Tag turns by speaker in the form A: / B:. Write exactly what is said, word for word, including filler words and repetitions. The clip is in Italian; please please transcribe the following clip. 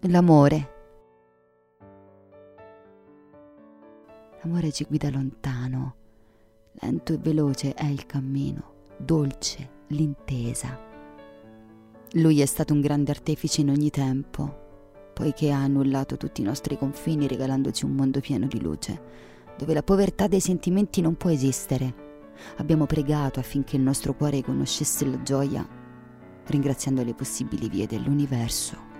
A: l'amore. L'amore ci guida lontano, lento e veloce è il cammino, dolce l'intesa. Lui è stato un grande artefice in ogni tempo, poiché ha annullato tutti i nostri confini regalandoci un mondo pieno di luce, dove la povertà dei sentimenti non può esistere. Abbiamo pregato affinché il nostro cuore conoscesse la gioia, ringraziando le possibili vie dell'universo.